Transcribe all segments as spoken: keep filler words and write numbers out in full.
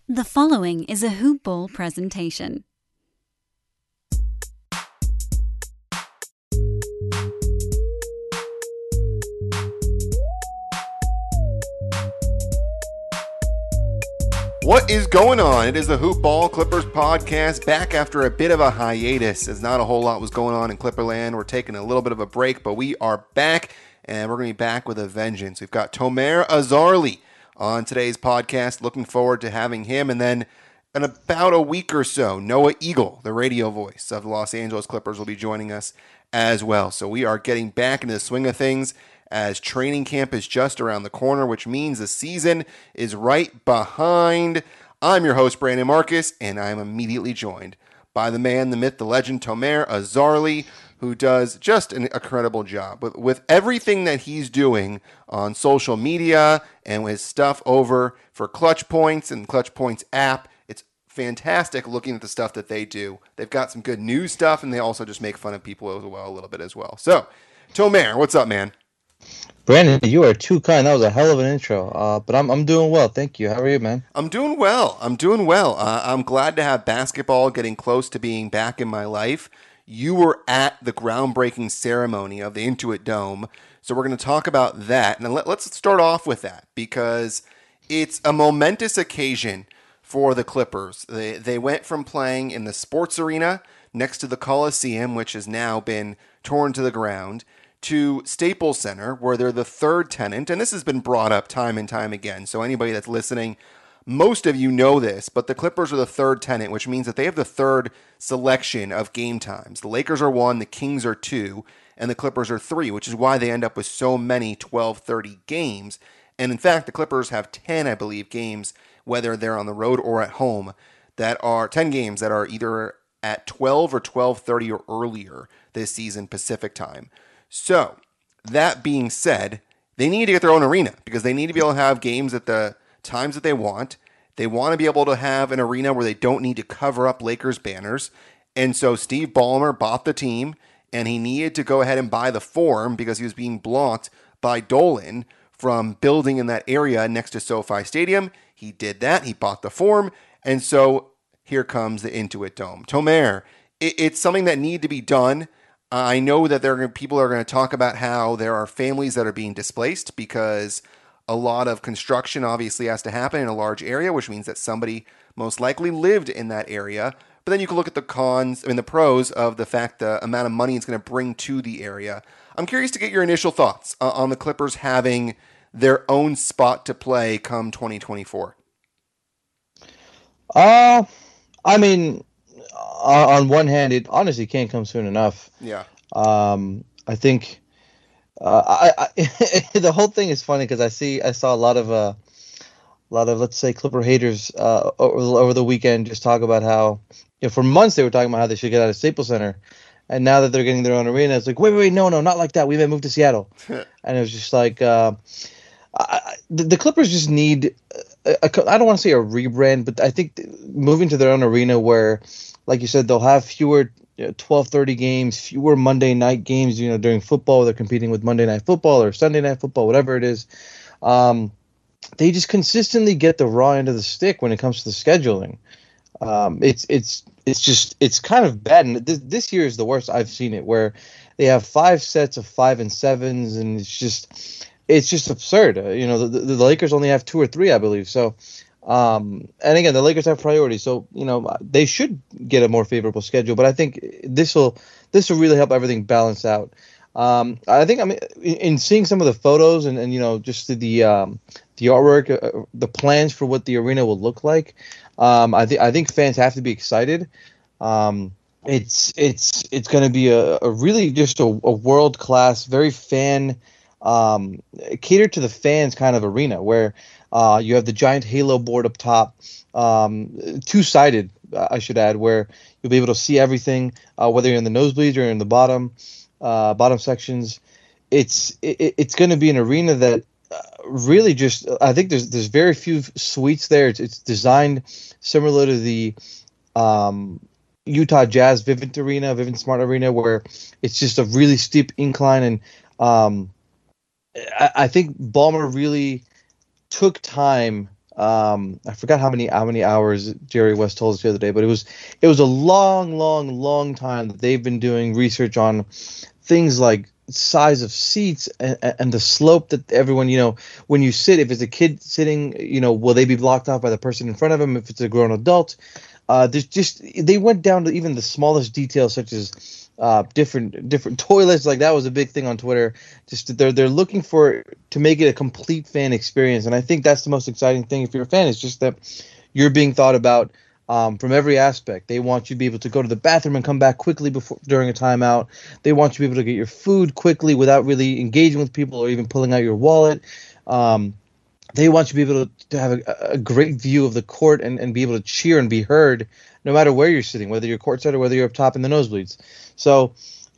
The following is a Hoop Ball presentation. What is going on? It is the Hoop Ball Clippers podcast, back after a bit of a hiatus, as not a whole lot was going on in Clipperland. We're taking a little bit of a break, but we are back, and we're going to be back with a vengeance. We've got Tomer Azarly on today's podcast. Looking forward to having him. And then in about a week or so, Noah Eagle, the radio voice of the Los Angeles Clippers, will be joining us as well. So we are getting back into the swing of things as training camp is just around the corner, which means the season is right behind. I'm your host, Brandon Marcus, and I'm immediately joined by the man, the myth, the legend, Tomer Azarly, who does just an incredible job with, with everything that he's doing on social media and with stuff over for Clutch Points and Clutch Points app. It's fantastic looking at the stuff that they do. They've got some good news stuff, and they also just make fun of people as well a little bit as well. So, Tomer, what's up, man? Brandon, you are too kind. That was a hell of an intro. Uh, but I'm I'm doing well, thank you. How are you, man? I'm doing well. I'm doing well. Uh, I'm glad to have basketball getting close to being back in my life. You were at the groundbreaking ceremony of the Intuit Dome, so we're going to talk about that. And let, let's start off with that because it's a momentous occasion for the Clippers. They they went from playing in the sports arena next to the Coliseum, which has now been torn to the ground, to Staples Center, where they're the third tenant, and this has been brought up time and time again, so anybody that's listening, most of you know this, but the Clippers are the third tenant, which means that they have the third selection of game times. The Lakers are one, the Kings are two, and the Clippers are three, which is why they end up with so many twelve thirty games, and in fact, the Clippers have ten, I believe, games, whether they're on the road or at home, that are ten games that are either at twelve or twelve thirty or earlier this season, Pacific time. So, that being said, they need to get their own arena because they need to be able to have games at the times that they want. They want to be able to have an arena where they don't need to cover up Lakers banners. And so Steve Ballmer bought the team, and he needed to go ahead and buy the Forum because he was being blocked by Dolan from building in that area next to SoFi Stadium. He did that. He bought the Forum. And so here comes the Intuit Dome. Tomer, it, it's something that needed to be done. I know that there are people are going to talk about how there are families that are being displaced because a lot of construction obviously has to happen in a large area, which means that somebody most likely lived in that area. But then you can look at the cons, I mean, the pros of the fact the amount of money it's going to bring to the area. I'm curious to get your initial thoughts uh, on the Clippers having their own spot to play come twenty twenty-four. Uh, I mean, on one hand, it honestly can't come soon enough. Yeah. Um, I think uh, I, I the whole thing is funny because I see I saw a lot of uh, a lot of let's say Clipper haters uh, over, over the weekend just talk about how you know for months they were talking about how they should get out of Staples Center, and now that they're getting their own arena, it's like wait wait wait no no not like that, we may move to Seattle, and it was just like uh, I, the, the Clippers just need a, a, I don't want to say a rebrand, but I think moving to their own arena where, like you said, they'll have fewer you know, twelve thirty games, fewer Monday night games, you know, during football. They're competing with Monday Night Football or Sunday Night Football, whatever it is. Um, they just consistently get the raw end of the stick when it comes to the scheduling. Um, it's it's it's just it's kind of bad. And this, this year is the worst I've seen it, where they have five sets of five and sevens, and it's just it's just absurd. Uh, you know, the, the Lakers only have two or three, I believe. So. Um, and again, the Lakers have priorities, so you know they should get a more favorable schedule. But I think this will this will really help everything balance out. Um, I think I mean in, in seeing some of the photos and, and you know just the the, um, the artwork, uh, the plans for what the arena will look like. Um, I think I think fans have to be excited. Um, it's it's it's going to be a, a really just a, a world class, very fan um, catered to the fans kind of arena where. Uh, you have the giant halo board up top, um, two-sided, I should add, where you'll be able to see everything, uh, whether you're in the nosebleeds or in the bottom, uh, bottom sections. It's it, it's going to be an arena that uh, really just, I think there's there's very few suites there. It's, it's designed similar to the um, Utah Jazz Vivint Arena, Vivint Smart Arena, where it's just a really steep incline, and um, I, I think Ballmer really took time Um, I forgot how many how many hours Jerry West told us the other day, but it was it was a long, long, long time that they've been doing research on things like size of seats and, and the slope that everyone, you know, when you sit, if it's a kid sitting, you know, will they be blocked off by the person in front of them? If it's a grown adult, uh, there's just they went down to even the smallest details, such as uh, different different toilets. Like that was a big thing on Twitter. Just they're they're looking for to make it a complete fan experience, and I think that's the most exciting thing if you're a fan. Is just that you're being thought about um, from every aspect. They want you to be able to go to the bathroom and come back quickly before during a timeout. They want you to be able to get your food quickly without really engaging with people or even pulling out your wallet. Um, they want you to be able to, to have a, a great view of the court and, and be able to cheer and be heard no matter where you're sitting, whether you're courtside or whether you're up top in the nosebleeds. So,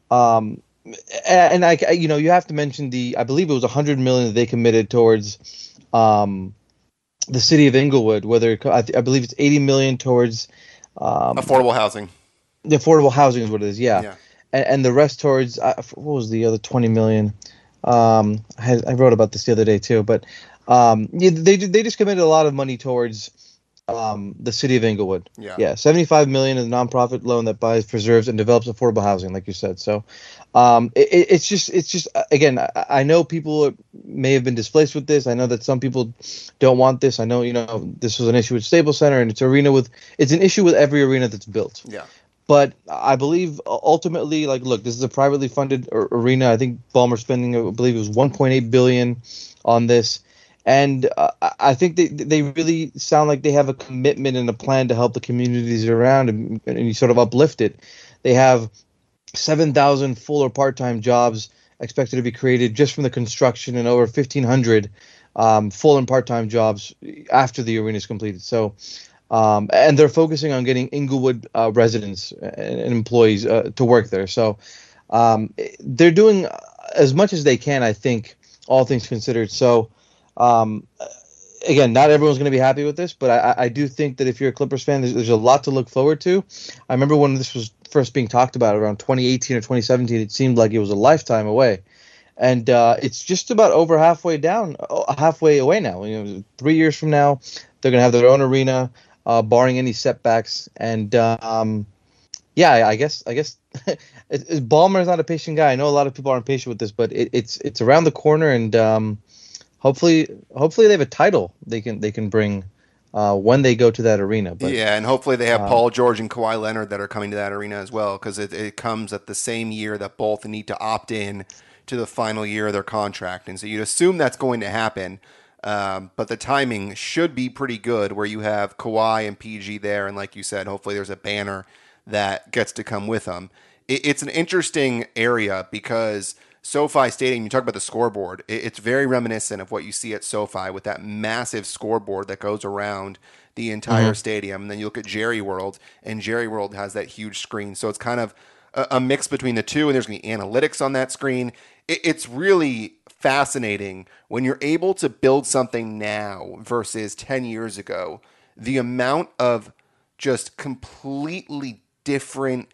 um, and I, you know, you have to mention the, I believe it was one hundred million dollars that they committed towards um, the city of Inglewood, whether I, th- I believe it's eighty million dollars towards um, affordable housing. The affordable housing is what it is, yeah. yeah. And, and the rest towards, uh, what was the other twenty million dollars? Um, I, had, I wrote about this the other day too, but um, yeah, they they just committed a lot of money towards um, the city of Inglewood. Yeah, yeah, seventy-five million dollars is a nonprofit loan that buys, preserves, and develops affordable housing, like you said. So, um, it, it's just it's just again, I, I know people may have been displaced with this. I know that some people don't want this. I know you know this was an issue with Staples Center, and it's arena with it's an issue with every arena that's built. Yeah. But I believe ultimately, like, look, this is a privately funded arena. I think Ballmer spending, I believe it was one point eight billion dollars on this. And uh, I think they they really sound like they have a commitment and a plan to help the communities around and, and you sort of uplift it. They have seven thousand full or part-time jobs expected to be created just from the construction and over fifteen hundred um, full and part-time jobs after the arena is completed. So, um, and they're focusing on getting Inglewood uh, residents and employees uh, to work there. So um, they're doing as much as they can, I think, all things considered. So, Um, again, not everyone's going to be happy with this, but I, I do think that if you're a Clippers fan, there's, there's a lot to look forward to. I remember when this was first being talked about around twenty eighteen or twenty seventeen, it seemed like it was a lifetime away. And uh, it's just about over halfway down, halfway away now. You know, three years from now, they're going to have their own arena, uh, barring any setbacks. And um, yeah, I, I guess I guess it, it, Ballmer is not a patient guy. I know a lot of people aren't patient with this, but it, it's it's around the corner, and um, Hopefully, hopefully they have a title they can they can bring uh, when they go to that arena. But, yeah, and hopefully they have um, Paul George and Kawhi Leonard that are coming to that arena as well, because it, it comes at the same year that both need to opt in to the final year of their contract, and so you'd assume that's going to happen. Um, but the timing should be pretty good, where you have Kawhi and P G there, and like you said, hopefully there's a banner that gets to come with them. It, it's an interesting area because SoFi Stadium, you talk about the scoreboard, it's very reminiscent of what you see at SoFi with that massive scoreboard that goes around the entire mm-hmm. stadium. And then you look at Jerry World, and Jerry World has that huge screen. So it's kind of a, a mix between the two, and there's going to be analytics on that screen. It, it's really fascinating when you're able to build something now versus ten years ago. The amount of just completely different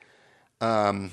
um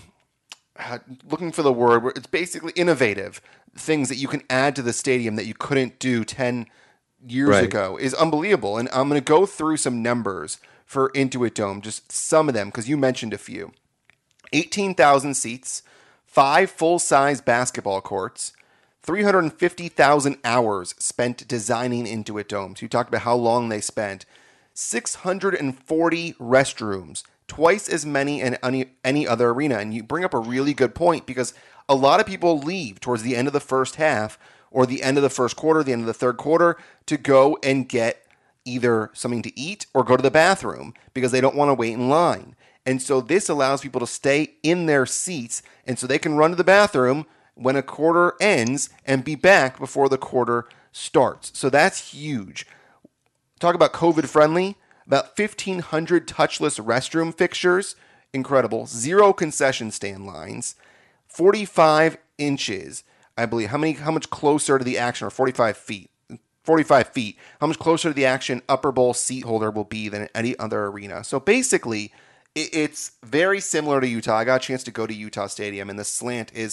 looking for the word where it's basically innovative things that you can add to the stadium that you couldn't do ten years right. ago is unbelievable. And I'm going to go through some numbers for Intuit Dome, just some of them, because you mentioned a few. eighteen thousand seats, five full-size basketball courts, three hundred fifty thousand hours spent designing Intuit Dome. So you talked about how long they spent. six hundred forty restrooms, twice as many in any, any other arena. And you bring up a really good point, because a lot of people leave towards the end of the first half or the end of the first quarter, the end of the third quarter, to go and get either something to eat or go to the bathroom because they don't want to wait in line. And so this allows people to stay in their seats, and so they can run to the bathroom when a quarter ends and be back before the quarter starts. So that's huge. Talk about COVID friendly. About fifteen hundred touchless restroom fixtures, incredible. Zero concession stand lines, forty-five inches, I believe. How many? How much closer to the action, or forty-five feet? forty-five feet. How much closer to the action Upper Bowl seat holder will be than any other arena? So basically, it's very similar to Utah. I got a chance to go to Utah Stadium, and the slant is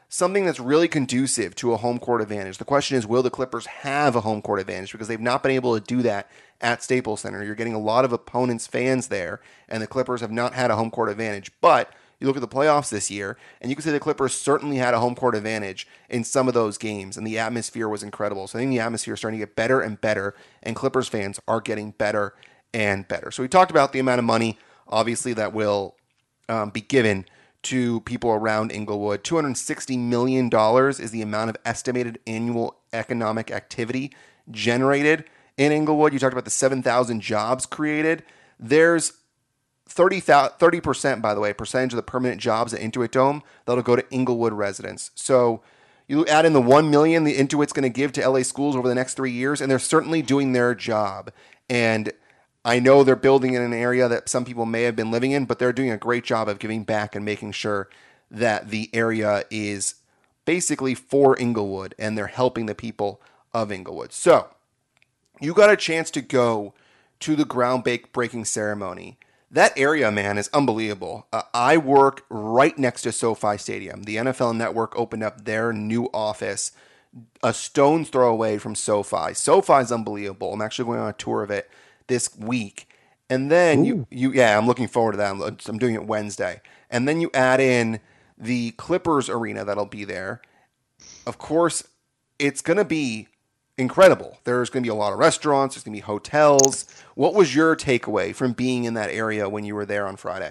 something that's really conducive to a home court advantage. The question is, will the Clippers have a home court advantage? Because they've not been able to do that at Staples Center. You're getting a lot of opponents' fans there, and the Clippers have not had a home court advantage. But you look at the playoffs this year, and you can say the Clippers certainly had a home court advantage in some of those games, and the atmosphere was incredible. So I think the atmosphere is starting to get better and better, and Clippers fans are getting better and better. So we talked about the amount of money, obviously, that will um, be given to people around Inglewood. two hundred sixty million dollars is the amount of estimated annual economic activity generated in Inglewood. You talked about the seven thousand jobs created. There's thirty percent, by the way, percentage of the permanent jobs at Intuit Dome that'll go to Inglewood residents. So you add in the one million dollars the Intuit's going to give to L A schools over the next three years, and they're certainly doing their job. And I know they're building in an area that some people may have been living in, but they're doing a great job of giving back and making sure that the area is basically for Inglewood, and they're helping the people of Inglewood. So you got a chance to go to the groundbreaking ceremony. That area, man, is unbelievable. Uh, I work right next to SoFi Stadium. The N F L Network opened up their new office a stone's throw away from SoFi. SoFi is unbelievable. I'm actually going on a tour of it this week. And then you, you, yeah, I'm looking forward to that. I'm, I'm doing it Wednesday. And then you add in the Clippers arena that'll be there. Of course, it's going to be incredible. There's going to be a lot of restaurants. There's going to be hotels. What was your takeaway from being in that area when you were there on Friday?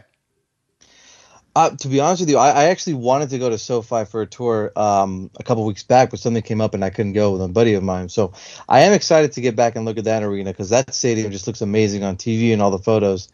Uh, to be honest with you, I, I actually wanted to go to SoFi for a tour um, a couple weeks back, but something came up and I couldn't go with a buddy of mine. So I am excited to get back and look at that arena because that stadium just looks amazing on T V and all the photos.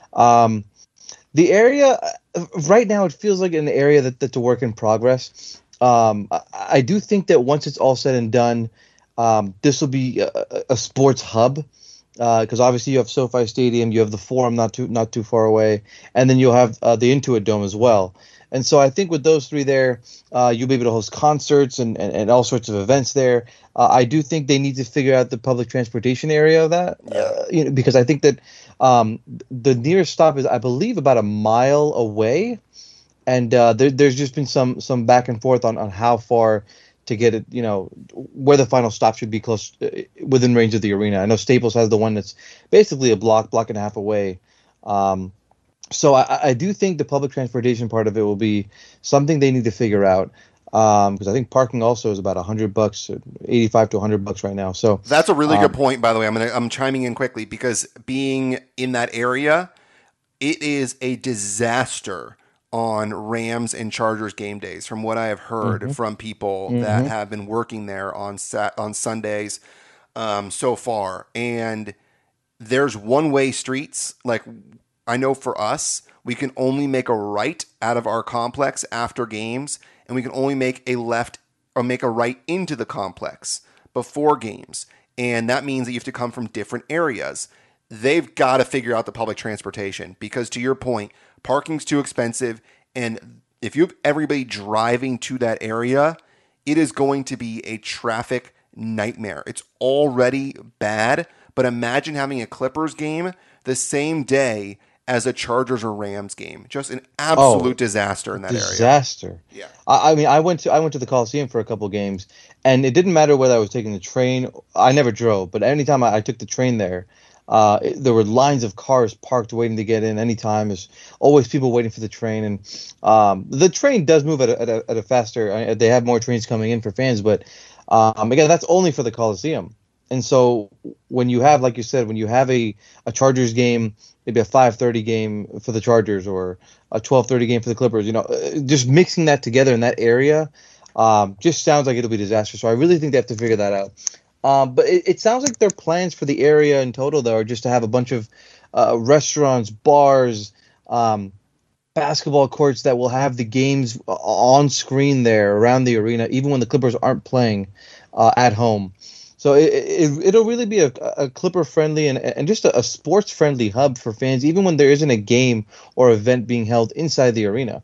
Um, the area, right now, it feels like an area that, that's a work in progress. Um, I, I do think that once it's all said and done, um, this will be a, a sports hub. Because uh, obviously you have SoFi Stadium, you have the Forum not too not too far away, and then you'll have uh, the Intuit Dome as well. And so I think with those three there, uh, you'll be able to host concerts and, and, and all sorts of events there. Uh, I do think they need to figure out the public transportation area of that, uh, you know, because I think that um, the nearest stop is, I believe, about a mile away, and uh, there, there's just been some some back and forth on, on how far to get it, you know, where the final stop should be close, uh, within range of the arena. I know Staples has the one that's basically a block, block and a half away. Um, so I, I do think the public transportation part of it will be something they need to figure out. Um, because I think parking also is about a hundred bucks, eighty-five to a hundred bucks right now. So that's a really um, good point, by the way. I'm gonna, I'm chiming in quickly because being in that area, it is a disaster on Rams and Chargers game days, from what I have heard mm-hmm. from people mm-hmm. that have been working there on sat- on Sundays um, so far. And there's one-way streets. Like, I know for us, we can only make a right out of our complex after games, and we can only make a left or make a right into the complex before games. And that means that you have to come from different areas. They've got to figure out the public transportation because, to your point, parking's too expensive, and if you have everybody driving to that area, it is going to be a traffic nightmare. It's already bad, but imagine having a Clippers game the same day as a Chargers or Rams game. Just an absolute oh, disaster in that disaster. area. Disaster. Yeah. I, I mean, I went to I went to the Coliseum for a couple games, and it didn't matter whether I was taking the train. I never drove, but anytime I, I took the train there, Uh, it, there were lines of cars parked waiting to get in anytime. There's always people waiting for the train. And um, the train does move at a, at a, at a faster, uh, they have more trains coming in for fans. But um, again, that's only for the Coliseum. And so when you have, like you said, when you have a, a Chargers game, maybe a five thirty game for the Chargers or a twelve thirty game for the Clippers, you know, just mixing that together in that area um, just sounds like it'll be disastrous. So I really think they have to figure that out. Um, but it, it sounds like their plans for the area in total, though, are just to have a bunch of uh, restaurants, bars, um, basketball courts that will have the games on screen there around the arena, even when the Clippers aren't playing uh, at home. So it, it, it'll really be a, a Clipper-friendly and, and just a, a sports-friendly hub for fans, even when there isn't a game or event being held inside the arena.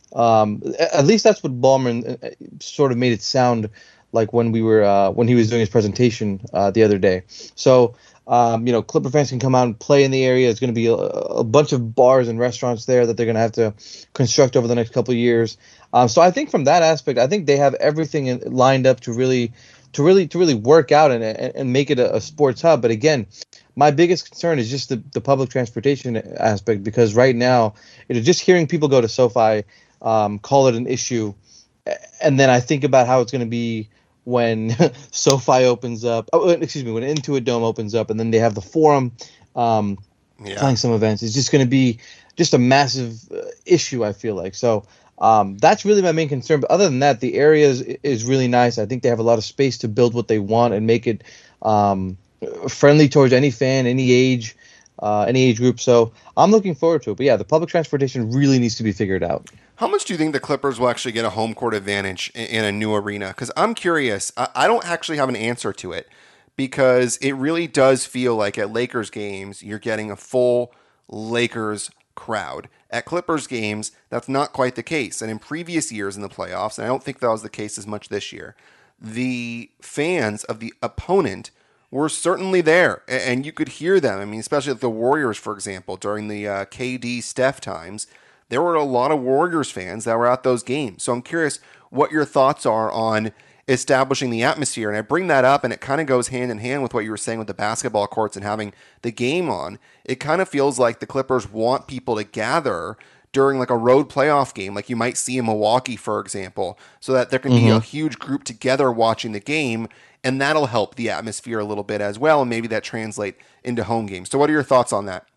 Um, at least that's what Ballmer sort of made it sound like when we were uh, when he was doing his presentation uh, the other day. So Um, you know, Clipper fans can come out and play in the area. There's going to be a, a bunch of bars and restaurants there that they're going to have to construct over the next couple of years. Um, so I think from that aspect, I think they have everything in, lined up to really, to really, to really work out and and, and make it a, a sports hub. But again, my biggest concern is just the, the public transportation aspect, because right now, you know, just hearing people go to SoFi, um, call it an issue, and then I think about how it's going to be when SoFi opens up, oh, excuse me, when Intuit Dome opens up, and then they have the Forum um, Yeah. playing some events. It's just going to be just a massive uh, issue, I feel like. So um, that's really my main concern. But other than that, the area is, is really nice. I think they have a lot of space to build what they want and make it um, friendly towards any fan, any age, uh, any age group. So I'm looking forward to it. But yeah, the public transportation really needs to be figured out. How much do you think the Clippers will actually get a home court advantage in, in a new arena? Because I'm curious. I, I don't actually have an answer to it, because it really does feel like at Lakers games, you're getting a full Lakers crowd. At Clippers games, that's not quite the case. And in previous years in the playoffs, and I don't think that was the case as much this year, the fans of the opponent were certainly there, and you could hear them. I mean, especially the Warriors, for example, during the uh, K D Steph times, there were a lot of Warriors fans that were at those games. So I'm curious what your thoughts are on establishing the atmosphere. And I bring that up, and it kind of goes hand in hand with what you were saying with the basketball courts and having the game on. It kind of feels like the Clippers want people to gather during like a road playoff game, like you might see in Milwaukee, for example, so that there can mm-hmm. be a huge group together watching the game, and that'll help the atmosphere a little bit as well, and maybe that translate into home games. So what are your thoughts on that?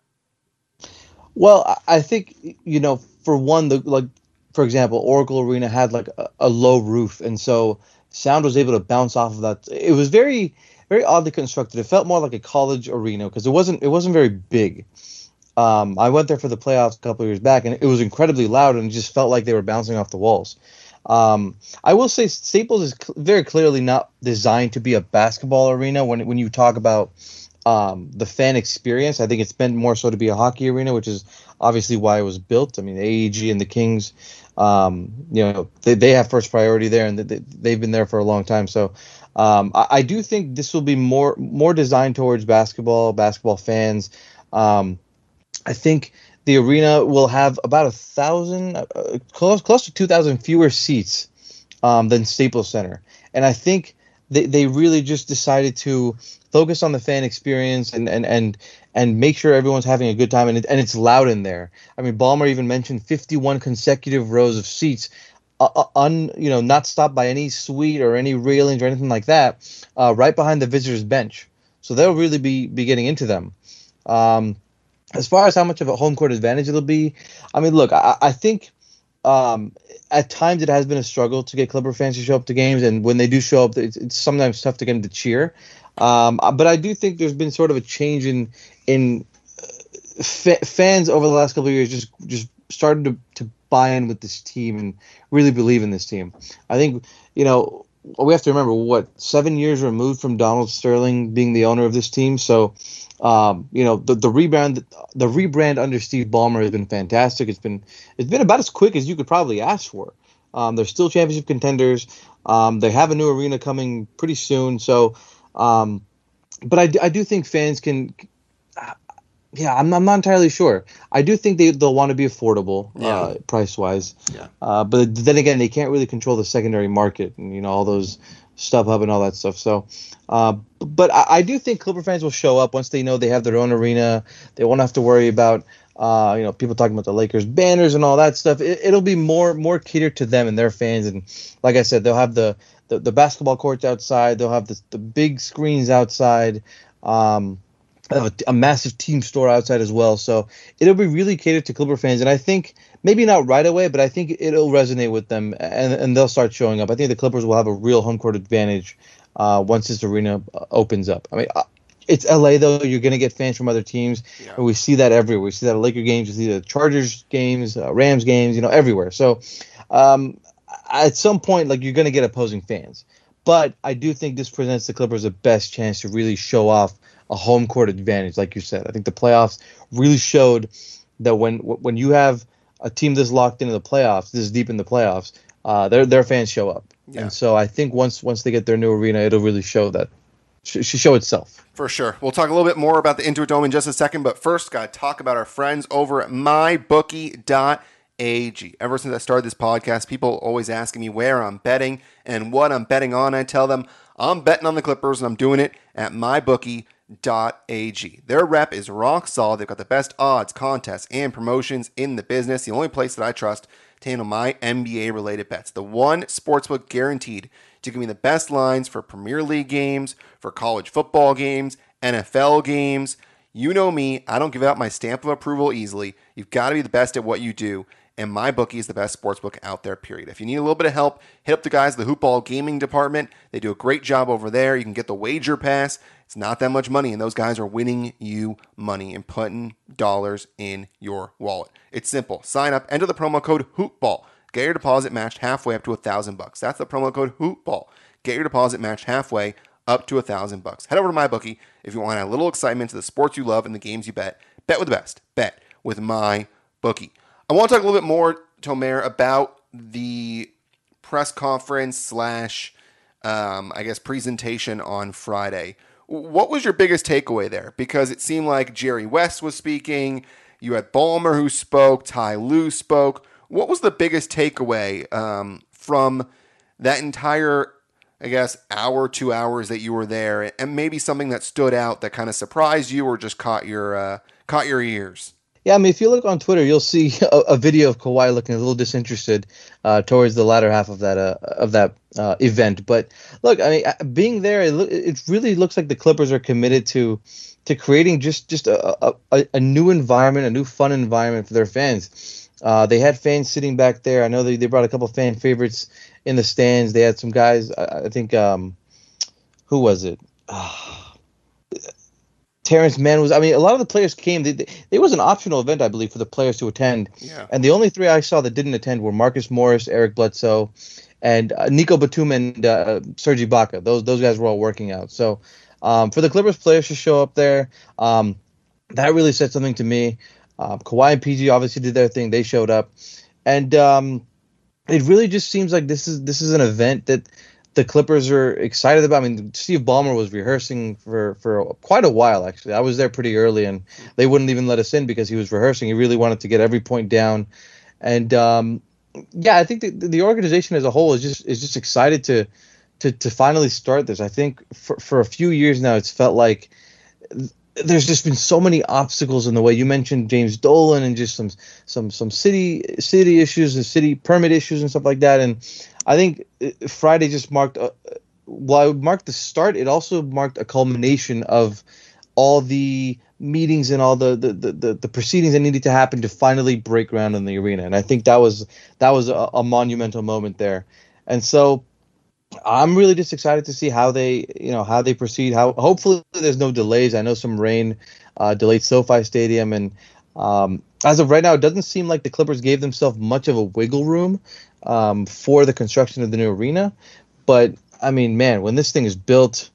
Well, I think, you know, for one, the like, for example, Oracle Arena had like a, a low roof, and so sound was able to bounce off of that. It was very, very oddly constructed. It felt more like a college arena because it wasn't, it wasn't very big. Um, I went there for the playoffs a couple of years back, and it was incredibly loud, and it just felt like they were bouncing off the walls. Um, I will say Staples is cl- very clearly not designed to be a basketball arena. When when you talk about um, the fan experience, I think it's meant more so to be a hockey arena, which is obviously why it was built. I mean, the A E G and the Kings, um, you know, they, they have first priority there, and they, they've been there for a long time. So um, I, I do think this will be more more designed towards basketball, basketball fans. Um, I think the arena will have about a thousand, uh, close close to two thousand fewer seats um, than Staples Center, and I think they, they really just decided to focus on the fan experience and and and and make sure everyone's having a good time, and it, and it's loud in there. I mean, Ballmer even mentioned fifty-one consecutive rows of seats, uh, un you know not stopped by any suite or any railings or anything like that, uh, right behind the visitors' bench. So they'll really be be getting into them. Um, As far as how much of a home court advantage it'll be, I mean, look, I, I think um, at times it has been a struggle to get Clipper fans to show up to games, and when they do show up, it's, it's sometimes tough to get them to cheer. Um, but I do think there's been sort of a change in in fa- fans over the last couple of years, just just starting to, to buy in with this team and really believe in this team. I think, you know, we have to remember, what, seven years removed from Donald Sterling being the owner of this team, so. Um, you know, the, the rebrand, the rebrand under Steve Ballmer has been fantastic. It's been, it's been about as quick as you could probably ask for. Um, they're still championship contenders. Um, they have a new arena coming pretty soon. So, um, but I, I do think fans can, uh, yeah, I'm, I'm not entirely sure. I do think they, they'll want to be affordable, yeah. uh, price wise. Yeah. Uh, but then again, they can't really control the secondary market and, you know, all those StubHub and all that stuff. So, uh, but I, I do think Clipper fans will show up once they know they have their own arena. They won't have to worry about, uh, you know, people talking about the Lakers banners and all that stuff. It, it'll be more more catered to them and their fans. And like I said, they'll have the, the, the basketball courts outside. They'll have the, the big screens outside. Um, a, a massive team store outside as well. So it'll be really catered to Clipper fans. And I think maybe not right away, but I think it'll resonate with them, and, and they'll start showing up. I think the Clippers will have a real home court advantage uh, once this arena opens up. I mean, it's L A, though. You're going to get fans from other teams, yeah. and we see that everywhere. We see that at Laker games. We see the Chargers games, uh, Rams games, you know, everywhere. So um, at some point, like, you're going to get opposing fans. But I do think this presents the Clippers the best chance to really show off a home court advantage, like you said. I think the playoffs really showed that when when you have a team this locked into the playoffs, this deep in the playoffs, uh, their their fans show up. Yeah. And so I think once once they get their new arena, it'll really show that. sh- show itself. For sure. We'll talk a little bit more about the Intuit Dome in just a second, but first, got to talk about our friends over at my bookie dot a g. Ever since I started this podcast, people always asking me where I'm betting and what I'm betting on. I tell them I'm betting on the Clippers, and I'm doing it at my bookie dot a g. Their rep is rock solid. They've got the best odds, contests, and promotions in the business. The only place that I trust to handle my N B A-related bets. The one sportsbook guaranteed to give me the best lines for Premier League games, for college football games, N F L games. You know me, I don't give out my stamp of approval easily. You've got to be the best at what you do, and MyBookie is the best sportsbook out there, period. If you need a little bit of help, hit up the guys at the Hoopball Gaming Department. They do a great job over there. You can get the wager pass. It's not that much money, and those guys are winning you money and putting dollars in your wallet. It's simple. Sign up, enter the promo code HOOPBALL. Get your deposit matched halfway up to a thousand bucks. That's the promo code HOOPBALL. Get your deposit matched halfway up to a thousand bucks. Head over to MyBookie if you want to add a little excitement to the sports you love and the games you bet. Bet with the best. Bet with MyBookie. I want to talk a little bit more, Tomer, about the press conference slash, um, I guess, presentation on Friday. What was your biggest takeaway there? Because it seemed like Jerry West was speaking. You had Ballmer who spoke. Ty Lue spoke. What was the biggest takeaway um, from that entire, I guess, hour, two hours that you were there, and maybe something that stood out that kind of surprised you or just caught your uh, caught your ears? Yeah, I mean, if you look on Twitter, you'll see a, a video of Kawhi looking a little disinterested uh, towards the latter half of that uh, of that uh, event. But look, I mean, being there, it, lo- it really looks like the Clippers are committed to to creating just just a, a, a new environment, a new fun environment for their fans. Uh, they had fans sitting back there. I know they, they brought a couple of fan favorites in the stands. They had some guys, I, I think, um, who was it? Uh, Terrence Mann was, I mean, a lot of the players came. They, they, it was an optional event, I believe, for the players to attend. Yeah. And the only three I saw that didn't attend were Marcus Morris, Eric Bledsoe, and uh, Nico Batum and uh, Serge Ibaka. Those those guys were all working out. So um, for the Clippers players to show up there, um, that really said something to me. Um, Kawhi and P G obviously did their thing. They showed up. And um, it really just seems like this is this is an event that the Clippers are excited about. I mean, Steve Ballmer was rehearsing for, for quite a while, actually. I was there pretty early, and they wouldn't even let us in because he was rehearsing. He really wanted to get every point down. And, um, yeah, I think the, the organization as a whole is just is just excited to to, to finally start this. I think for, for a few years now, it's felt like there's just been so many obstacles in the way. You mentioned James Dolan and just some some some city city issues and city permit issues and stuff like that. And I think Friday just marked a, while it marked the start, it also marked a culmination of all the meetings and all the the, the, the, the proceedings that needed to happen to finally break ground in the arena. And I think that was that was a, a monumental moment there. And so I'm really just excited to see how they, you know, how they proceed. How hopefully there's no delays. I know some rain uh, delayed SoFi Stadium, and um, as of right now, it doesn't seem like the Clippers gave themselves much of a wiggle room um, for the construction of the new arena. But I mean, man, when this thing is built,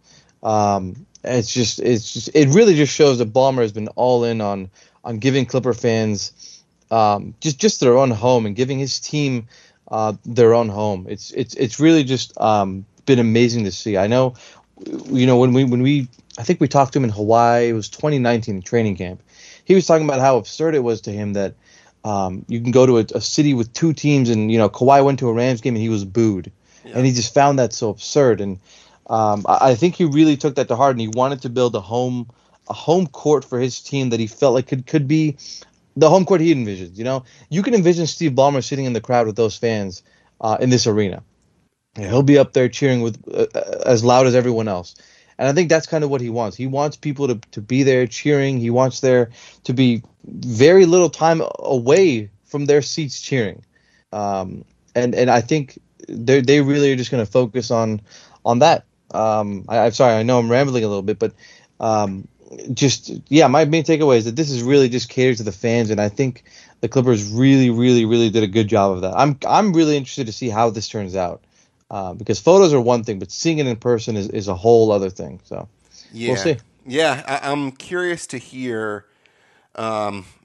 um, it's just, it's just, it really just shows that Ballmer has been all in on on giving Clipper fans um, just just their own home and giving his team Uh, their own home. It's it's it's really just um, been amazing to see. I know, you know, when we when we I think we talked to him in Hawaii. It was twenty nineteen training camp. He was talking about how absurd it was to him that um, you can go to a, a city with two teams, and you know, Kawhi went to a Rams game and he was booed, yeah. And he just found that so absurd. And um, I, I think he really took that to heart, and he wanted to build a home a home court for his team that he felt like could could be the home court he envisioned. You know, you can envision Steve Ballmer sitting in the crowd with those fans uh, in this arena. And he'll be up there cheering with uh, as loud as everyone else. And I think that's kind of what he wants. He wants people to, to be there cheering. He wants there to be very little time away from their seats cheering. Um, and, and I think they they really are just going to focus on on that. Um, I, I'm sorry, I know I'm rambling a little bit, but um, just, yeah, my main takeaway is that this is really just catered to the fans, and I think the Clippers really, really, really did a good job of that. I'm I'm really interested to see how this turns out, uh, because photos are one thing, but seeing it in person is, is a whole other thing. So yeah. we'll see. Yeah, I, I'm curious to hear um,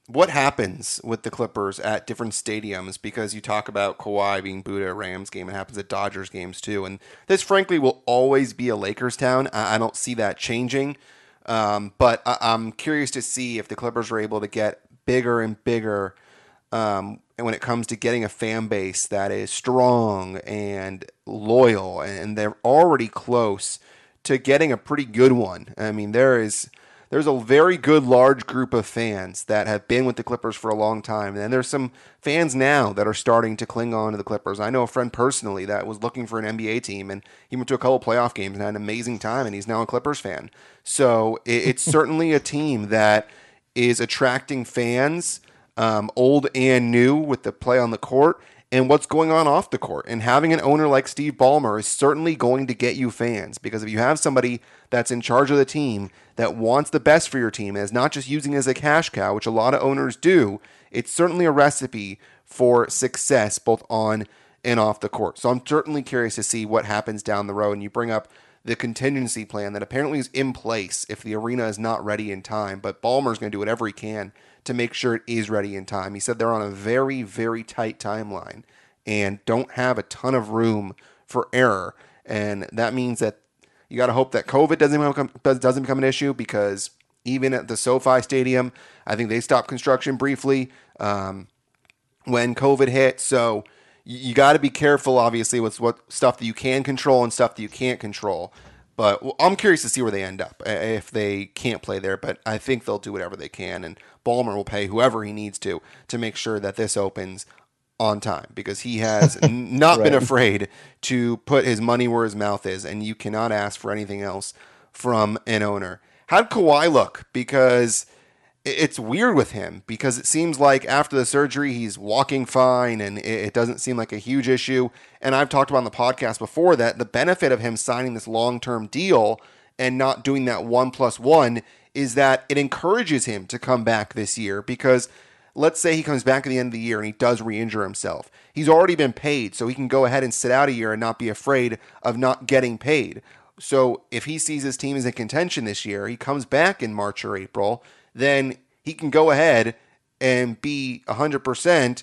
what happens with the Clippers at different stadiums? Because you talk about Kawhi being booed at a Rams game. It happens at Dodgers games too. And this, frankly, will always be a Lakers town. I, I don't see that changing. Um, but I, I'm curious to see if the Clippers are able to get bigger and bigger um, when it comes to getting a fan base that is strong and loyal. And they're already close to getting a pretty good one. I mean, there is... There's a very good large group of fans that have been with the Clippers for a long time. And there's some fans now that are starting to cling on to the Clippers. I know a friend personally that was looking for an N B A team, and he went to a couple playoff games and had an amazing time, and he's now a Clippers fan. So it's certainly a team that is attracting fans, um, old and new, with the play on the court and what's going on off the court. And having an owner like Steve Ballmer is certainly going to get you fans, because if you have somebody that's in charge of the team that wants the best for your team and is not just using it as a cash cow, which a lot of owners do, it's certainly a recipe for success both on and off the court. So I'm certainly curious to see what happens down the road. And you bring up the contingency plan that apparently is in place if the arena is not ready in time, but Ballmer's going to do whatever he can to make sure it is ready in time. He said they're on a very, very tight timeline and don't have a ton of room for error. And that means that you got to hope that COVID doesn't become, doesn't become an issue, because even at the SoFi Stadium, I think they stopped construction briefly um, when COVID hit. So you, you got to be careful, obviously, with what stuff that you can control and stuff that you can't control. But I'm curious to see where they end up if they can't play there. But I think they'll do whatever they can, and Ballmer will pay whoever he needs to to make sure that this opens on time, because he has not right. been afraid to put his money where his mouth is, and you cannot ask for anything else from an owner. How'd Kawhi look? Because it's weird with him, because it seems like after the surgery, he's walking fine and it doesn't seem like a huge issue. And I've talked about on the podcast before that the benefit of him signing this long-term deal and not doing that one plus one is that it encourages him to come back this year, because let's say he comes back at the end of the year and he does re-injure himself. He's already been paid, so he can go ahead and sit out a year and not be afraid of not getting paid. So if he sees his team is in contention this year, he comes back in March or April, then he can go ahead and be one hundred percent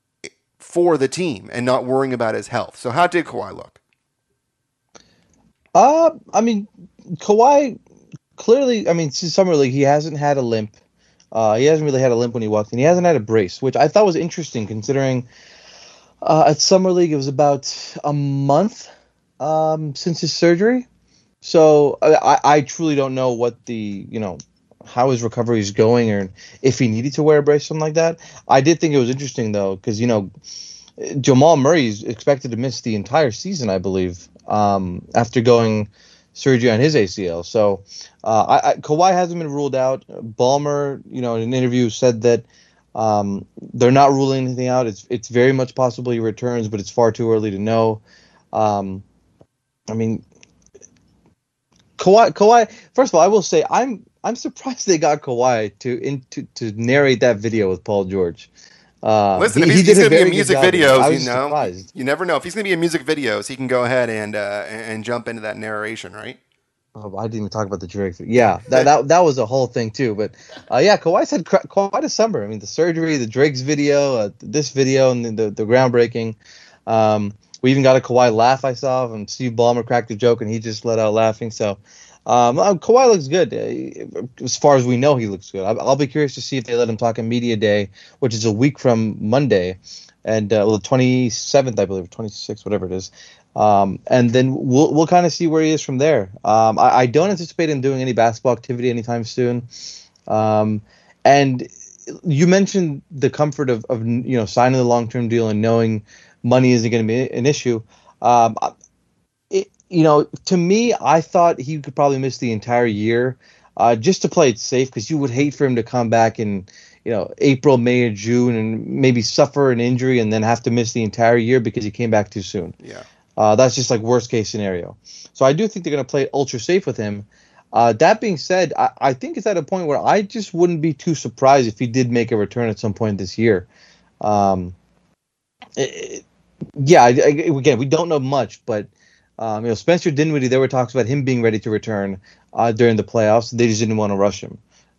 for the team and not worrying about his health. So how did Kawhi look? Uh, I mean, Kawhi clearly, I mean, since Summer League, he hasn't had a limp. Uh, he hasn't really had a limp when he walked in. He hasn't had a brace, which I thought was interesting considering uh, at Summer League it was about a month um, since his surgery. So I, I truly don't know what the, you know, how his recovery is going, or if he needed to wear a brace, something like that. I did think it was interesting, though, because, you know, Jamal Murray is expected to miss the entire season, I believe, um, after going surgery on his A C L. So uh, I, I, Kawhi hasn't been ruled out. Ballmer, you know, in an interview said that um, they're not ruling anything out. It's it's very much possible he returns, but it's far too early to know. Um, I mean, Kawhi, Kawhi. First of all, I will say I'm I'm surprised they got Kawhi to in, to, to narrate that video with Paul George. Uh, Listen, he, if he's, he he's going to be in good music job. videos, I was you know, surprised. you never know. If he's going to be in music videos, he can go ahead and uh, and jump into that narration, right? Oh, I didn't even talk about the Drake. Yeah, that that that was a whole thing too. But uh, yeah, Kawhi's had cr- quite a summer. I mean, the surgery, the Drake's video, uh, this video, and the the, the groundbreaking. Um, we even got a Kawhi laugh I saw, and Steve Ballmer cracked a joke, and he just let out laughing. So um, uh, Kawhi looks good. Uh, as far as we know, he looks good. I'll, I'll be curious to see if they let him talk at Media Day, which is a week from Monday, and uh, well, the twenty-seventh, I believe, twenty-sixth, whatever it is. Um, and then we'll we'll kind of see where he is from there. Um, I, I don't anticipate him doing any basketball activity anytime soon. Um, and you mentioned the comfort of, of you know signing the long term deal and knowing money isn't going to be an issue. Um, it, you know, to me, I thought he could probably miss the entire year uh, just to play it safe, because you would hate for him to come back in you know April, May, or June and maybe suffer an injury and then have to miss the entire year because he came back too soon. Yeah. Uh, that's just like worst case scenario. So I do think they're going to play ultra safe with him. Uh, that being said, I, I think it's at a point where I just wouldn't be too surprised if he did make a return at some point this year. Um, it, it, yeah, I, I, again, we don't know much, but um, you know, Spencer Dinwiddie, there were talks about him being ready to return uh, during the playoffs. They just didn't want to rush him.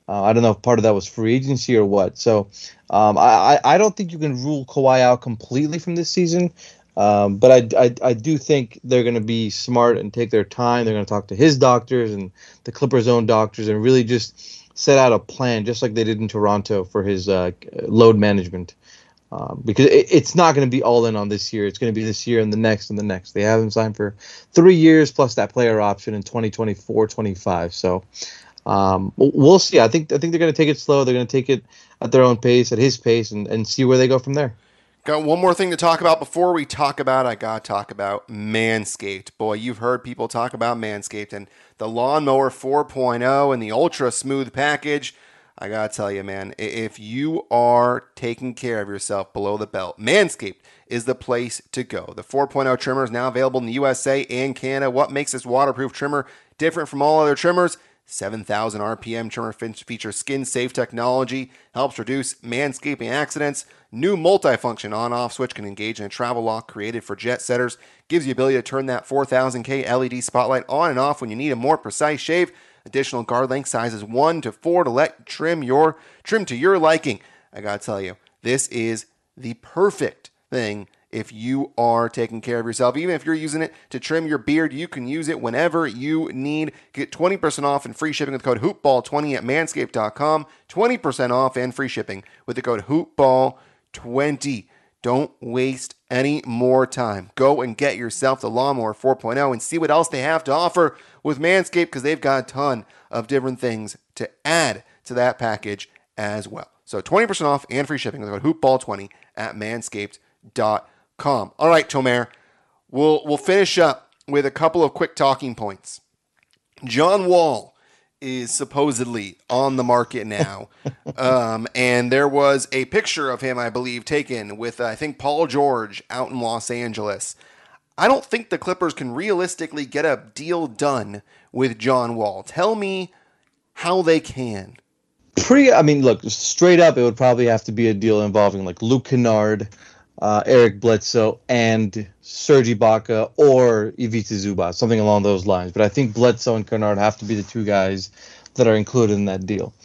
Uh, I don't know if part of that was free agency or what. So um, I, I don't think you can rule Kawhi out completely from this season. Um, but I, I, I do think they're going to be smart and take their time. They're going to talk to his doctors and the Clippers' own doctors and really just set out a plan, just like they did in Toronto for his uh, load management. Um, because it, it's not going to be all in on this year. It's going to be this year and the next and the next. They have him signed for three years plus that player option in twenty twenty-four twenty-five. So um, we'll see. I think I think they're going to take it slow. They're going to take it at their own pace, at his pace, and, and see where they go from there. Got one more thing to talk about before we talk about, I got to talk about Manscaped. Boy, you've heard people talk about Manscaped and the Lawnmower four point oh and the Ultra Smooth package. I got to tell you, man, if you are taking care of yourself below the belt, Manscaped is the place to go. The four point oh trimmer is now available in the U S A and Canada. What makes this waterproof trimmer different from all other trimmers? seven thousand R P M trimmer features skin-safe technology, helps reduce manscaping accidents. New multifunction on-off switch can engage in a travel lock created for jet setters. Gives you the ability to turn that four thousand K L E D spotlight on and off when you need a more precise shave. Additional guard length sizes one to four to let trim your trim to your liking. I gotta tell you, this is the perfect thing if you are taking care of yourself. Even if you're using it to trim your beard, you can use it whenever you need. Get twenty percent off and free shipping with the code hoopball twenty at manscaped dot com. twenty percent off and free shipping with the code hoopball twenty. Don't waste any more time. Go and get yourself the Lawnmower four point oh and see what else they have to offer with Manscaped, because they've got a ton of different things to add to that package as well. So twenty percent off and free shipping with the code hoopball twenty at manscaped dot com. All right, Tomer, we'll, we'll finish up with a couple of quick talking points. John Wall is supposedly on the market now. um, and there was a picture of him, I believe, taken with, uh, I think, Paul George out in Los Angeles. I don't think the Clippers can realistically get a deal done with John Wall. Tell me how they can. Pretty, I mean, look, straight up, it would probably have to be a deal involving like Luke Kennard, uh, Eric Bledsoe, and Serge Ibaka or Ivica Zubac, something along those lines. But I think Bledsoe and Kennard have to be the two guys that are included in that deal.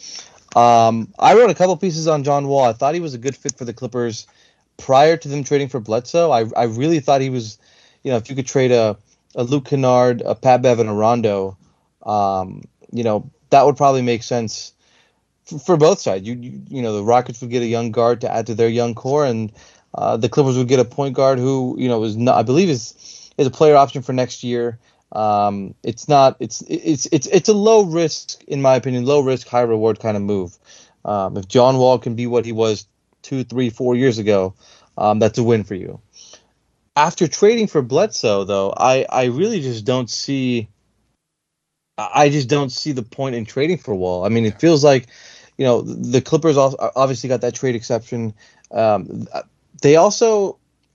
Um, I wrote a couple pieces on John Wall. I thought he was a good fit for the Clippers prior to them trading for Bledsoe. I, I really thought he was, you know, if you could trade a, a Luke Kennard, a Pat Bev, and a Rondo, um, you know, that would probably make sense for, for both sides. You, you you know, the Rockets would get a young guard to add to their young core, and uh, the Clippers would get a point guard who, you know, is not, I believe is is a player option for next year. Um, it's not, it's, it's, it's, it's a low risk, in my opinion, low risk, high reward kind of move. Um, if John Wall can be what he was two, three, four years ago, um, that's a win for you. After trading for Bledsoe, though, I, I really just don't see, I just don't see the point in trading for Wall. I mean, it feels like, you know, the Clippers obviously got that trade exception. Um, they also,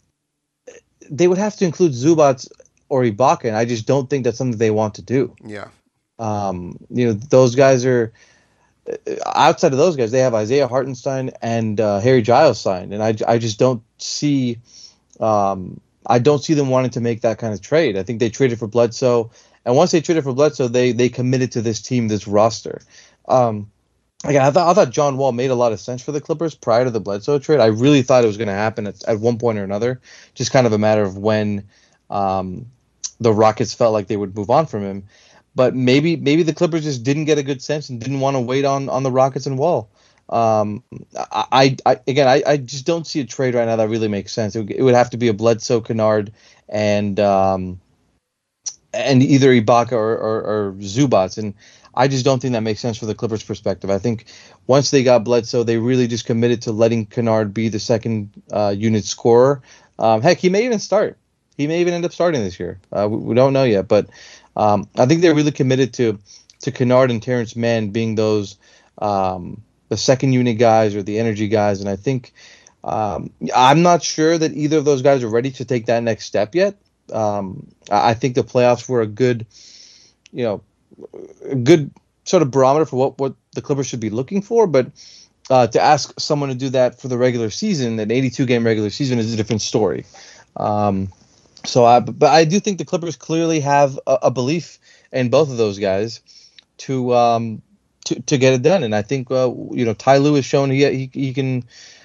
they would have to include Zubac or Ibaka, and I just don't think that's something they want to do. Yeah. Um, you know, those guys are, outside of those guys, they have Isaiah Hartenstein and uh, Harry Giles signed, and I, I just don't see, um, I don't see them wanting to make that kind of trade. I think they traded for Bledsoe, and once they traded for Bledsoe, they they committed to this team, this roster. Um, again, I thought I thought John Wall made a lot of sense for the Clippers prior to the Bledsoe trade. I really thought it was going to happen at, at one point or another, just kind of a matter of when um, the Rockets felt like they would move on from him. But maybe maybe the Clippers just didn't get a good sense and didn't want to wait on, on the Rockets and Wall. Um, I, I again, I, I just don't see a trade right now that really makes sense. It would, it would have to be a Bledsoe, Kennard, and um, and either Ibaka or, or, or Zubac, and I just don't think that makes sense for the Clippers' perspective. I think once they got Bledsoe, they really just committed to letting Kennard be the second uh, unit scorer. Um, heck, he may even start. He may even end up starting this year. Uh, we, we don't know yet, but um, I think they're really committed to to Kennard and Terrence Mann being those um, the second unit guys or the energy guys, and I think um, I'm not sure that either of those guys are ready to take that next step yet. Um, I think the playoffs were a good, you know, a good sort of barometer for what, what the Clippers should be looking for. But uh, to ask someone to do that for the regular season, an eighty-two game regular season, is a different story. Um, so, I, but I do think the Clippers clearly have a, a belief in both of those guys to um, to to get it done. And I think uh, you know Ty Lue has shown he he, he can.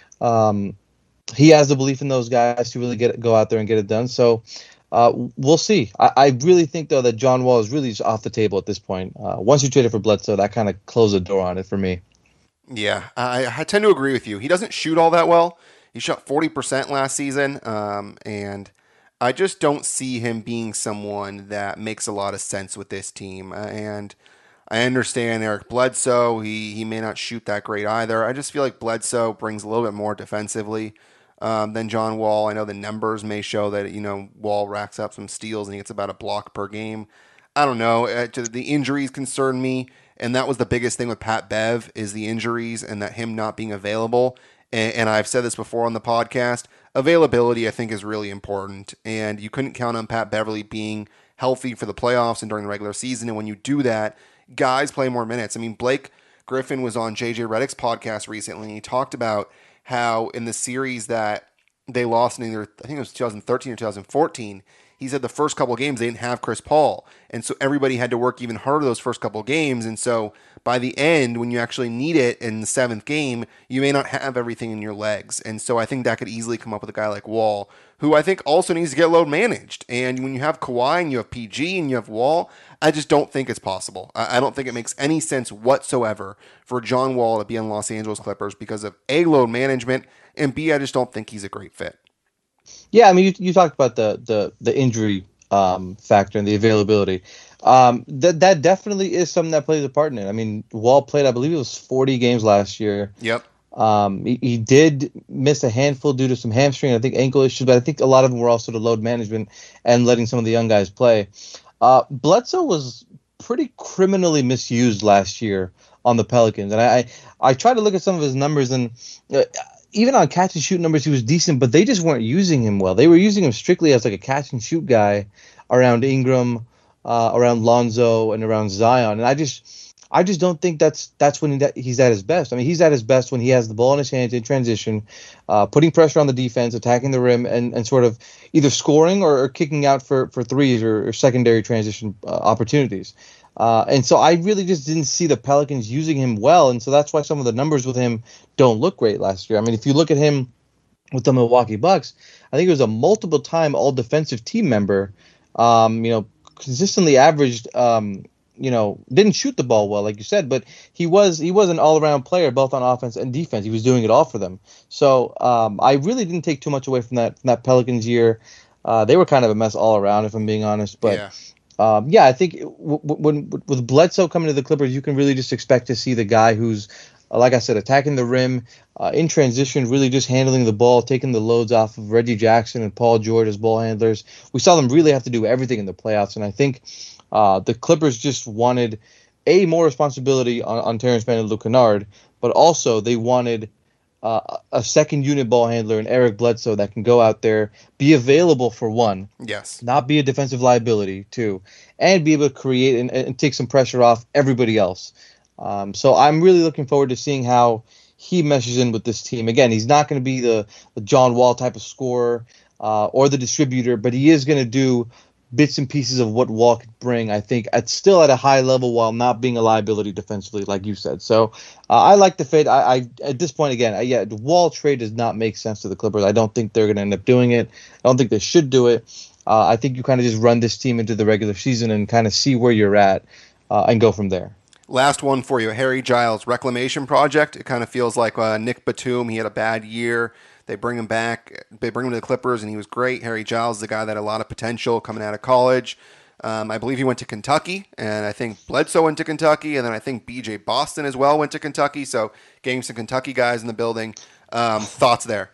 Um, he has the belief in those guys to really get go out there and get it done. So uh, we'll see. I, I really think though that John Wall is really just off the table at this point. Uh, once you traded for Bledsoe, that kind of closed the door on it for me. Yeah, I, I tend to agree with you. He doesn't shoot all that well. He shot forty percent last season, um, and I just don't see him being someone that makes a lot of sense with this team. Uh, and I understand Eric Bledsoe. He he may not shoot that great either. I just feel like Bledsoe brings a little bit more defensively um, than John Wall. I know the numbers may show that, you know, Wall racks up some steals and he gets about a block per game. I don't know. Uh, the injuries concern me, and that was the biggest thing with Pat Bev is the injuries and that him not being available. And, and I've said this before on the podcast. Availability, I think, is really important, and you couldn't count on Pat Beverly being healthy for the playoffs and during the regular season. And when you do that, guys play more minutes. I mean, Blake Griffin was on J J Redick's podcast recently, and he talked about how in the series that they lost in either, I think it was twenty thirteen or twenty fourteen, he said the first couple of games they didn't have Chris Paul, and so everybody had to work even harder those first couple of games. And so by the end, when you actually need it in the seventh game, you may not have everything in your legs. And so I think that could easily come up with a guy like Wall, who I think also needs to get load managed. And when you have Kawhi and you have P G and you have Wall, I just don't think it's possible. I don't think it makes any sense whatsoever for John Wall to be on Los Angeles Clippers because of A, load management, and B, I just don't think he's a great fit. Yeah, I mean, you, you talked about the the the injury um, factor and the availability. Um, that that definitely is something that plays a part in it. I mean, Wall played, I believe it was forty games last year. Yep. Um, he, he did miss a handful due to some hamstring, I think ankle issues, but I think a lot of them were also the load management and letting some of the young guys play. Uh, Bledsoe was pretty criminally misused last year on the Pelicans, and I I, I tried to look at some of his numbers, and uh, even on catch and shoot numbers, he was decent, but they just weren't using him well. They were using him strictly as like a catch and shoot guy around Ingram, uh, around Lonzo, and around Zion. And I just, I just don't think that's that's when he, he's at his best. I mean, he's at his best when he has the ball in his hands in transition, uh, putting pressure on the defense, attacking the rim, and, and sort of either scoring or, or kicking out for for threes or, or secondary transition uh, opportunities. Uh, and so I really just didn't see the Pelicans using him well, and so that's why some of the numbers with him don't look great last year. I mean, if you look at him with the Milwaukee Bucks, I think he was a multiple-time all-defensive team member. Um, you know, consistently averaged. Um, you know, didn't shoot the ball well, like you said, but he was he was an all-around player, both on offense and defense. He was doing it all for them. So um, I really didn't take too much away from that from that Pelicans year. Uh, they were kind of a mess all around, if I'm being honest, but. Yeah. Um, yeah, I think w- w- when with Bledsoe coming to the Clippers, you can really just expect to see the guy who's, uh, like I said, attacking the rim, uh, in transition, really just handling the ball, taking the loads off of Reggie Jackson and Paul George as ball handlers. We saw them really have to do everything in the playoffs, and I think uh, the Clippers just wanted, A, more responsibility on, on Terrence Mann and Luke Kennard, but also they wanted Uh, a second unit ball handler in Eric Bledsoe that can go out there, be available for one, Yes, not be a defensive liability two, and be able to create and, and take some pressure off everybody else. Um, so I'm really looking forward to seeing how he meshes in with this team. Again, he's not going to be the, the John Wall type of scorer uh, or the distributor, but he is going to do bits and pieces of what Wall could bring, I think, at still at a high level while not being a liability defensively, like you said. So uh, I like the fit. I, I at this point, again, I, yeah, the Wall trade does not make sense to the Clippers. I don't think they're going to end up doing it. I don't think they should do it. Uh, I think you kind of just run this team into the regular season and kind of see where you're at uh, and go from there. Last one for you, Harry Giles reclamation project. It kind of feels like uh, Nick Batum. He had a bad year. They bring him back. They bring him to the Clippers, and he was great. Harry Giles is the guy that had a lot of potential coming out of college. Um, I believe he went to Kentucky, and I think Bledsoe went to Kentucky, and then I think B J Boston as well went to Kentucky. So getting some Kentucky guys in the building. Um, thoughts there?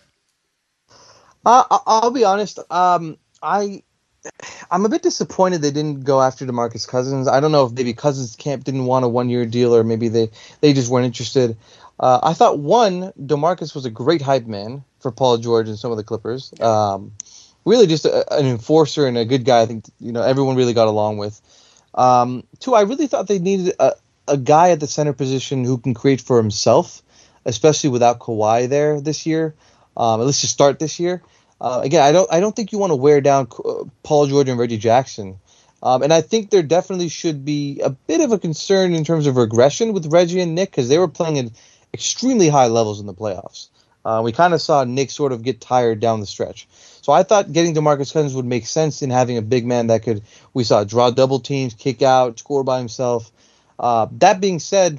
Uh, I- I'll be honest. Um, I I'm a bit disappointed they didn't go after DeMarcus Cousins. I don't know if maybe Cousins camp didn't want a one-year deal, or maybe they, they just weren't interested. Uh, I thought, one, DeMarcus was a great hype man for Paul George and some of the Clippers. Um, really just a, an enforcer and a good guy I think you know everyone really got along with. Um, two, I really thought they needed a, a guy at the center position who can create for himself, especially without Kawhi there this year, um, at least to start this year. Uh, again, I don't I don't think you want to wear down uh, Paul George and Reggie Jackson Um, and I think there definitely should be a bit of a concern in terms of regression with Reggie and Nick because they were playing at extremely high levels in the playoffs. Uh, we kind of saw Nick sort of get tired down the stretch. So I thought getting DeMarcus Cousins would make sense in having a big man that could, we saw draw double teams, kick out, score by himself. Uh, that being said,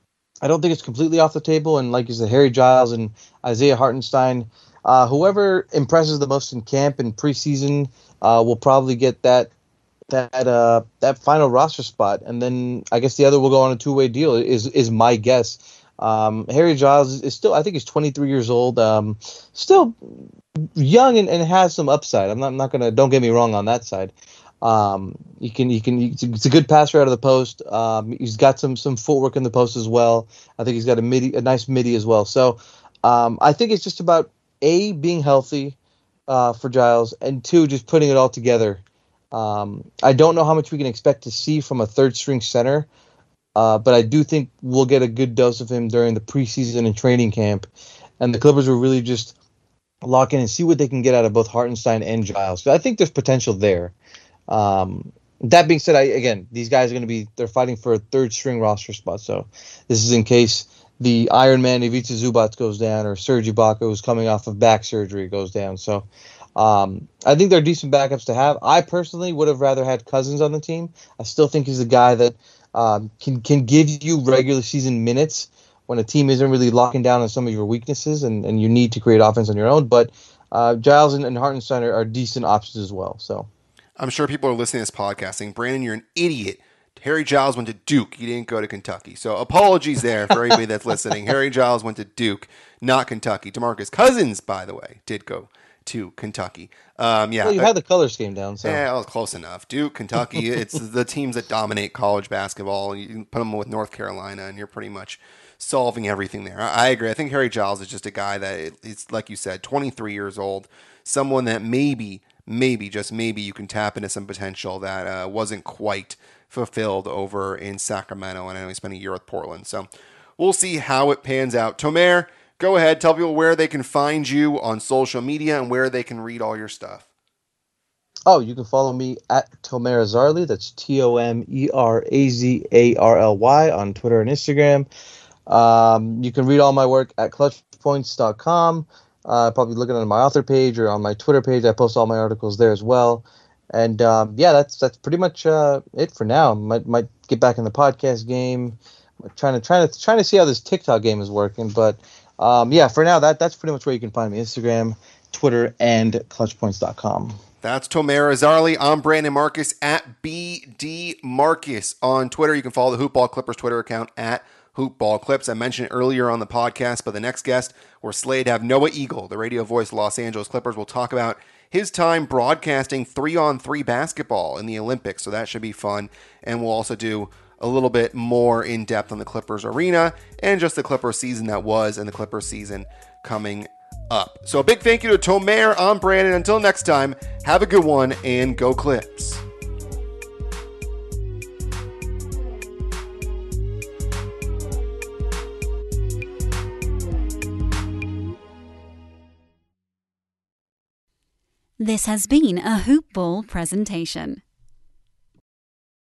I don't think it's completely off the table. And like you said, Harry Giles and Isaiah Hartenstein, uh, whoever impresses the most in camp and preseason uh, will probably get that that uh, that final roster spot. And then I guess the other will go on a two-way deal is is my guess. Um, Harry Giles is still, I think he's twenty-three years old, um, still young and, and has some upside. I'm not, I'm not going to, don't get me wrong on that side. Um, you can, you can, it's a good passer out of the post. Um, he's got some, some footwork in the post as well. I think he's got a midi, a nice midi as well. So, um, I think it's just about A, being healthy, uh, for Giles, and two, just putting it all together. Um, I don't know how much we can expect to see from a third string center. Uh, but I do think we'll get a good dose of him during the preseason and training camp. And the Clippers will really just lock in and see what they can get out of both Hartenstein and Giles. So I think there's potential there. Um, that being said, I, again, these guys are going to be, they're fighting for a third string roster spot. So this is in case the Iron Man Ivica Zubac goes down or Serge Ibaka, who's coming off of back surgery, goes down. So um, I think they're decent backups to have. I personally would have rather had Cousins on the team. I still think he's a guy that Um, can can give you regular season minutes when a team isn't really locking down on some of your weaknesses and, and you need to create offense on your own. But uh, Giles and, and Hartenstein are, are decent options as well. So I'm sure people are listening to this podcast saying, Brandon, you're an idiot. Harry Giles went to Duke. He didn't go to Kentucky. So apologies there for everybody that's listening. Harry Giles went to Duke, not Kentucky. DeMarcus Cousins, by the way, did go to Kentucky. Um, yeah, well, you had the color scheme down. So yeah, well, close enough. Duke, Kentucky, it's the teams that dominate college basketball. You can put them with North Carolina, and you're pretty much solving everything there. I, I agree. I think Harry Giles is just a guy that it's like you said, twenty-three years old, someone that maybe, maybe just maybe you can tap into some potential that uh, wasn't quite fulfilled over in Sacramento, and I know he spent a year with Portland. So we'll see how it pans out. Tomer, go ahead, tell people where they can find you on social media and where they can read all your stuff. Oh, you can follow me at Tomer Azarly. That's T O M E R A Z A R L Y on Twitter and Instagram. Um, you can read all my work at clutch points dot com. Uh, probably looking at my author page or on my Twitter page. I post all my articles there as well. And um, yeah, that's that's pretty much uh, it for now. Might might get back in the podcast game. I'm trying to trying to trying to see how this TikTok game is working, but um, yeah, for now that that's pretty much where you can find me: Instagram, Twitter, and clutch points dot com. That's Tomer Azarly. I'm Brandon Marcus at B D Marcus on Twitter. You can follow the Hoopball Clippers Twitter account at Hoopball Clips. I mentioned it earlier on the podcast, but the next guest, we're slated to have Noah Eagle, the radio voice of Los Angeles Clippers. We'll talk about his time broadcasting three-on-three basketball in the Olympics, so that should be fun. And we'll also do a little bit more in-depth on the Clippers arena and just the Clippers season that was and the Clippers season coming up. So a big thank you to Tomer. I'm Brandon. Until next time, have a good one and go Clips. This has been a Hoop Ball presentation.